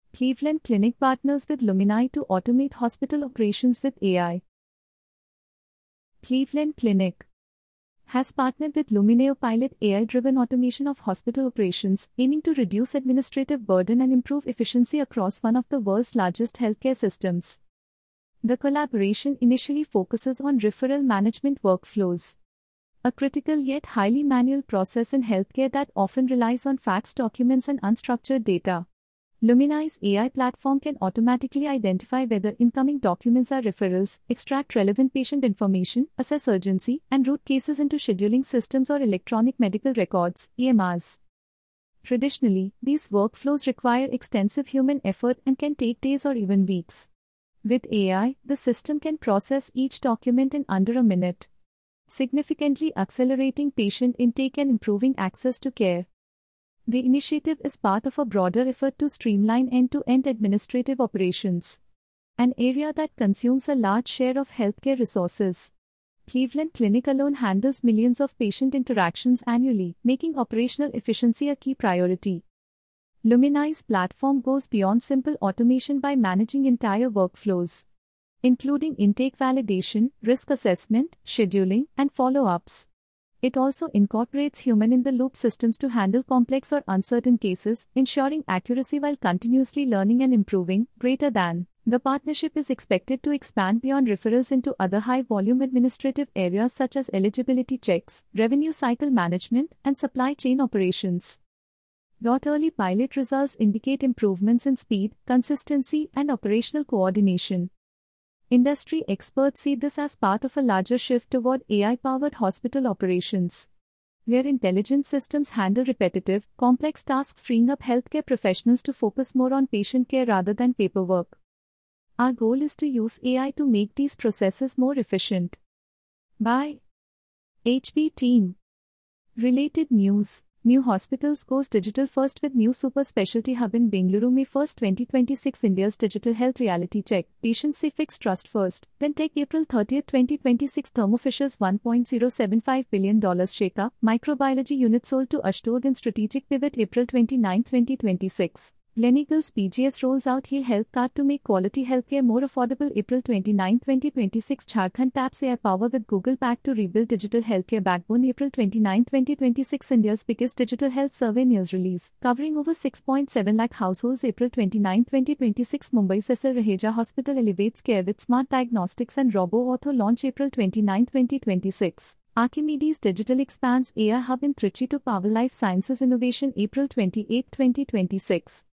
Cleveland Clinic partners with Lumini to automate hospital operations with AI. Cleveland Clinic has partnered with Lumineo pilot AI-driven automation of hospital operations, aiming to reduce administrative burden and improve efficiency across one of the world's largest healthcare systems. The collaboration initially focuses on referral management workflows, a critical yet highly manual process in healthcare that often relies on faxed documents and unstructured data. Lumini's AI platform can automatically identify whether incoming documents are referrals, extract relevant patient information, assess urgency, and route cases into scheduling systems or electronic medical records (EMRs). Traditionally, these workflows require extensive human effort and can take days or even weeks. With AI, the system can process each document in under a minute, significantly accelerating patient intake and improving access to care. The initiative is part of a broader effort to streamline end-to-end administrative operations, an area that consumes a large share of healthcare resources. Cleveland Clinic alone handles millions of patient interactions annually, making operational efficiency a key priority. Lumini's platform goes beyond simple automation by managing entire workflows, including intake validation, risk assessment, scheduling, and follow-ups. It also incorporates human-in-the-loop systems to handle complex or uncertain cases, ensuring accuracy while continuously learning and improving. The partnership is expected to expand beyond referrals into other high-volume administrative areas such as eligibility checks, revenue cycle management, and supply chain operations. Early pilot results indicate improvements in speed, consistency, and operational coordination. Industry experts see this as part of a larger shift toward AI-powered hospital operations, where intelligent systems handle repetitive, complex tasks, freeing up healthcare professionals to focus more on patient care rather than paperwork. Our goal is to use AI to make these processes more efficient. By HP Team. Related news. New Hospitals goes digital first with new super specialty hub in Bengaluru. May 1, 2026. India's digital health reality check. Patients say fix trust first, then take. April 30, 2026. Thermo Fisher's $1.075 billion Sheka microbiology unit sold to Ashdod in strategic pivot. April 29, 2026. Gleneagles PGS rolls out Heal Health Card to make quality healthcare more affordable. April 29, 2026. Jharkhand taps AI power with Google Pack to rebuild digital healthcare backbone. April 29, 2026. India's biggest digital health survey news release, covering over 6.7 lakh households. April 29, 2026. Mumbai Cecil Raheja Hospital elevates care with smart diagnostics and robo-ortho launch. April 29, 2026. Archimedes Digital expands AI hub in Trichy to power life sciences innovation. April 28, 2026.